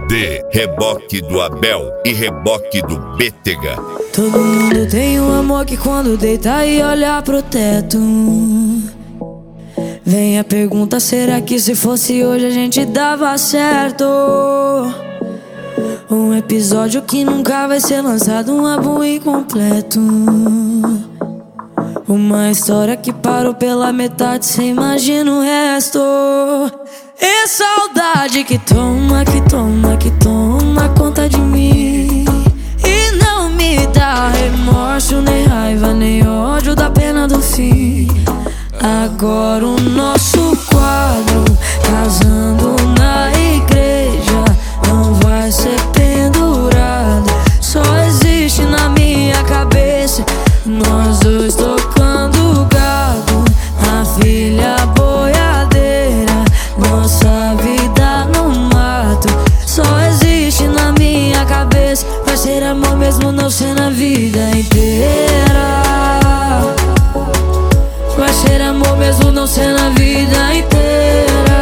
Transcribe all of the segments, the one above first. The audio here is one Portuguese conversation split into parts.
de reboque do Abel e reboque do Bétega. Todo mundo tem um amor que quando deita e olha pro teto, vem a pergunta, será que se fosse hoje a gente dava certo? Um episódio que nunca vai ser lançado, um álbum incompleto, uma história que parou pela metade, cê imagina o resto. E saudade que toma, que toma, que toma conta de mim, e não me dá remorso, nem raiva, nem ódio da pena do fim. Agora o nosso quadro, casando na igreja, não vai ser pendurado, só existe na minha cabeça. Nós dois tocando gado, a filha boiadeira, nossa vida no mato, só existe na minha cabeça. Vai ser amor mesmo não ser na vida inteira, vai ser amor mesmo não ser na vida inteira.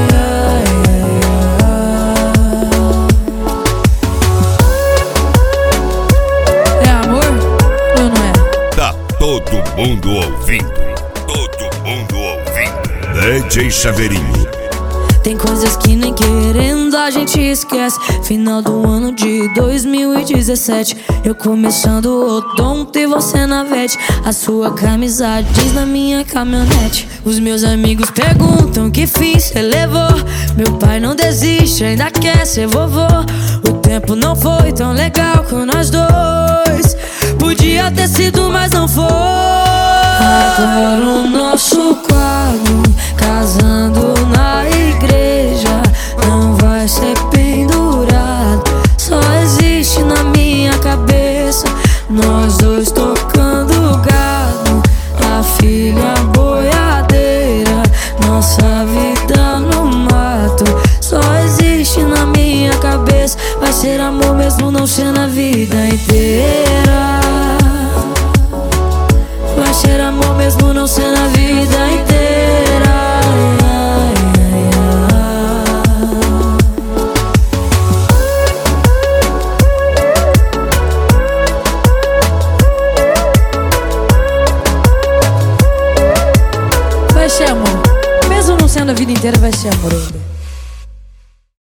É amor ou não é? Tá todo mundo ouvindo, todo mundo ouvindo. DJ Chaveirinho. Tem coisas que nem querendo a gente esquece. Final do ano de 2017, eu começando o odonto e você na vete. A sua camisa diz na minha caminhonete. Os meus amigos perguntam que fim cê levou. Meu pai não desiste, ainda quer ser vovô. O tempo não foi tão legal com nós dois, podia ter sido, mas não foi. Agora o nosso quadro, casando na igreja, não vai ser pendurado, só existe na minha cabeça. Nós dois tocando gado, a filha boiadeira, nossa vida no mato, só existe na minha cabeça. Vai ser amor mesmo não ser na vida inteira, vai ser amor mesmo não ser na vida inteira. Vai ser amor, mesmo não sendo a vida inteira, vai ser amor ainda.